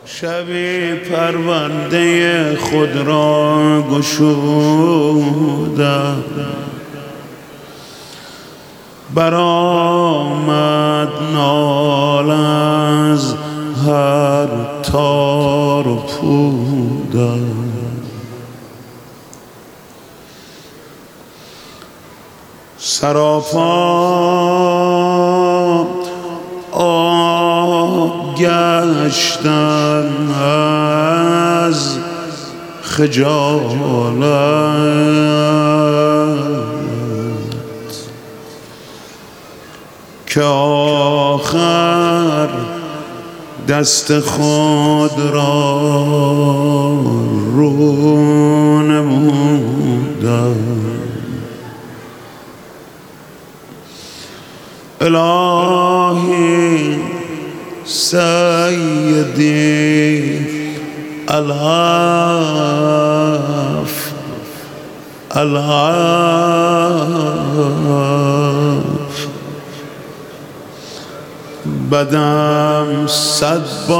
شبی پرونده خود را گشودم، برآمد نال از هر تار و پودم. سراپا آب گشتم از خجالت که آخر دست خود را رو نمودم. الهی سیدی العفو العفو، بدم 100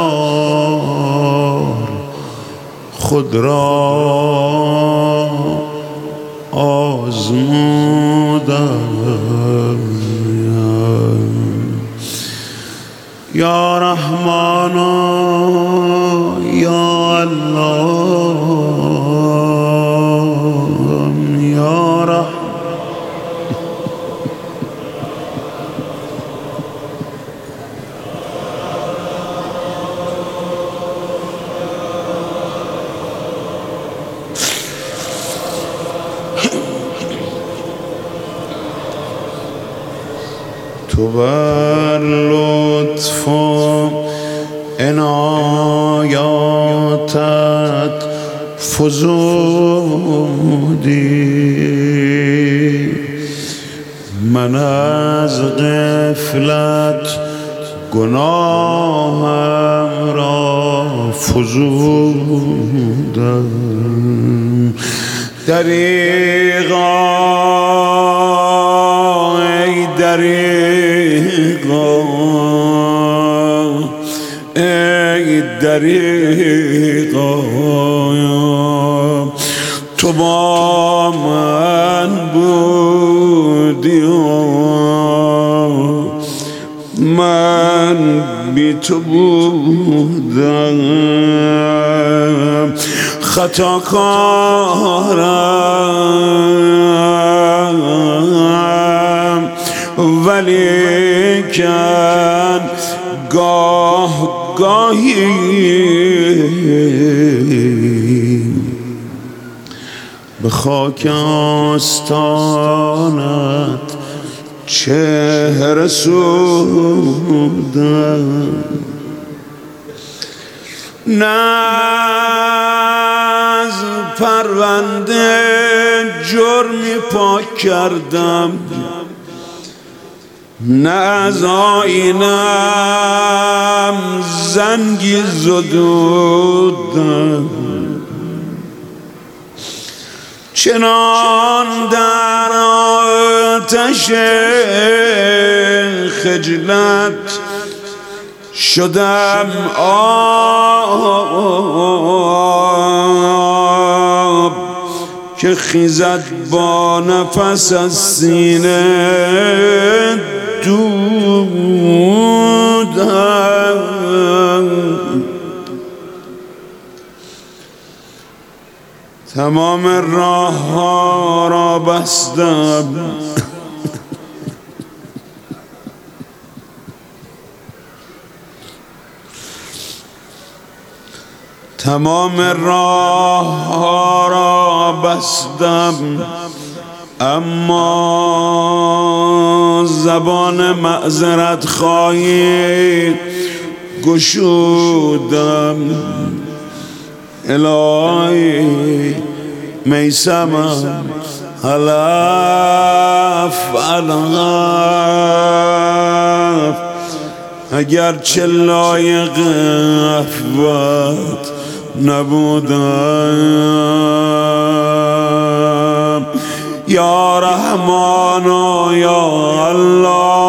بار خود را آزمودم. یا رحمان یا الله یا رحمان. تو بر لطف و عنایاتت فزودی، من از غفلت گناهم را فزودم. دریغا ای دریغا ای دریغا، تو با من بودی من بی تو بودم. خطاکارم ولیکن گاهی به خاک آستانت چهره سودم. نه از پرونده جرمی پاک کردم، نه از آینم زنگی زدودم. چنان در آتش خجلت شدم آب که خیزد با نفس از سینه دودم. تمام راه ها را بستم، تمام راه ها را بستم، اما زبان معذرت خواهی گشودم. الهی میسمم العفو العفو، اگرچه لایق عفوت نبودم. یا رحمان یا الله